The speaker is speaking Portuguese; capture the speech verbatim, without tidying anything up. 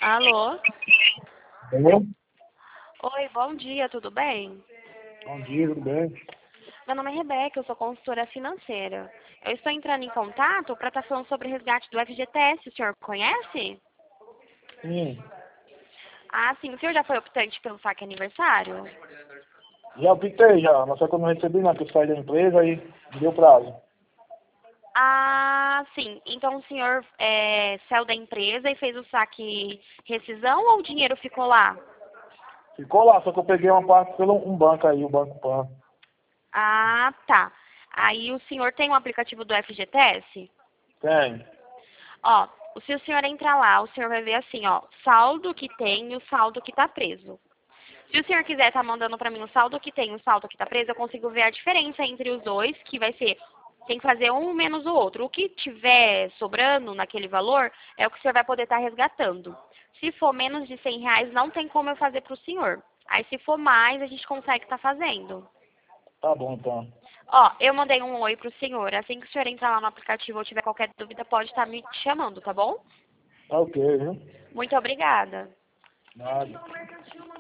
Alô? Alô? Oi, bom dia, tudo bem? Bom dia, tudo bem? Meu nome é Rebeca, eu sou consultora financeira. Eu estou entrando em contato para estar falando sobre o resgate do F G T S. O senhor conhece? Sim, Ah, sim. O senhor já foi optante pelo saque aniversário? já optei já, mas só que eu não recebi nada, que eu saí da empresa e deu prazo. Ah, sim. Então o senhor é, saiu da empresa e fez o saque rescisão ou o dinheiro ficou lá? Ficou lá, só que eu peguei uma parte pelo um banco aí, o Banco Pan. Ah, tá. Aí o senhor tem um aplicativo do F G T S? Tem. Ó, se o senhor entrar lá, o senhor vai ver assim, ó, saldo que tem e o saldo que tá preso. Se o senhor quiser estar mandando para mim o saldo que tem e o saldo que tá preso, eu consigo ver a diferença entre os dois, que vai ser, tem que fazer um menos o outro. O que tiver sobrando naquele valor é o que o senhor vai poder estar resgatando. Se for menos de cem reais, não tem como eu fazer para o senhor. Aí se for mais, a gente consegue estar fazendo. Tá bom, então. Ó, eu mandei um oi pro senhor. Assim que o senhor entrar lá no aplicativo ou tiver qualquer dúvida, pode estar me chamando, tá bom? Tá ok, viu? Muito obrigada. Nada.